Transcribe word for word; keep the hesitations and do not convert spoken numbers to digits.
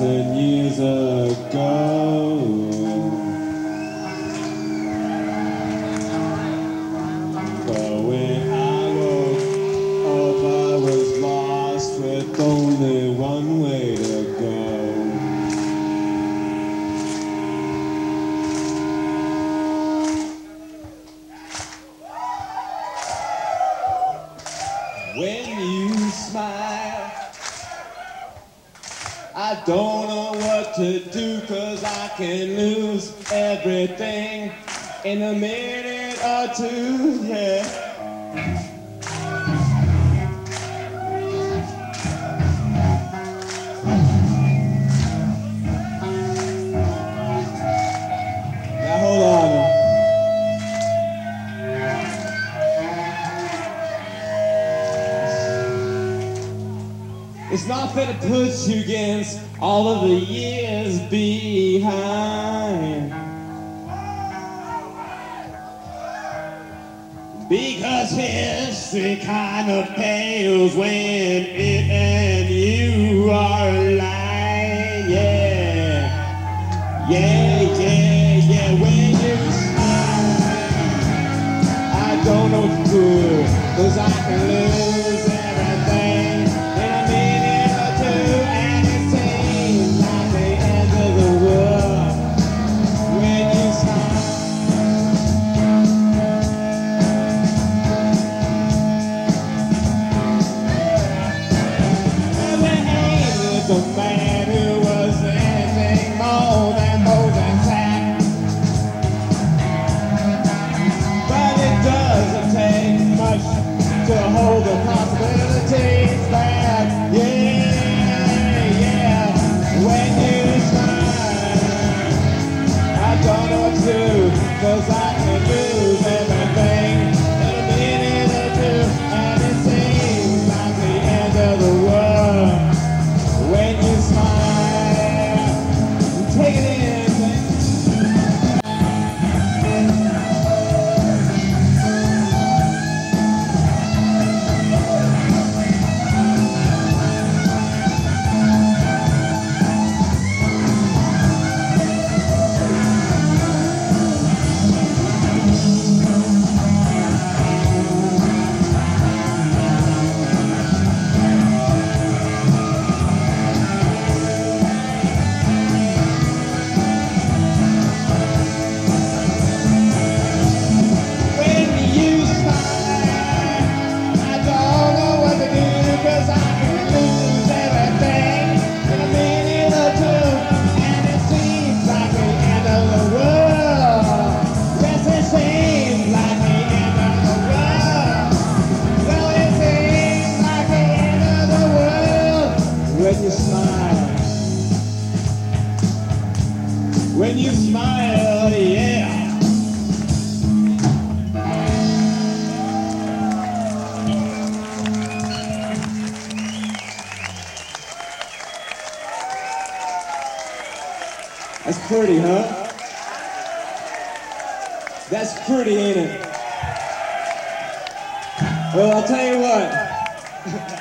thousand years ago. But when I woke up, I was lost with only one way to go. When you smile, I don't know what to do, 'cause I can lose everything in a minute or two, yeah. Now hold on. It's not fair to push you against all of the years behind, because history kind of pales when it and you are alive. Yeah, yeah, yeah, yeah. When you smile, I don't know what to do, 'cause I can lose everything. The man who was anything more than Mozart, but it doesn't take much to hold the possibilities back. Yeah, yeah. When you smile, I don't know what to do, 'cause I can lose everything in a minute or two, and it seems like the end of the world. When you smile, take it in. When you smile, when you smile, yeah. That's pretty, huh? That's pretty, ain't it? Well, I'll tell you what.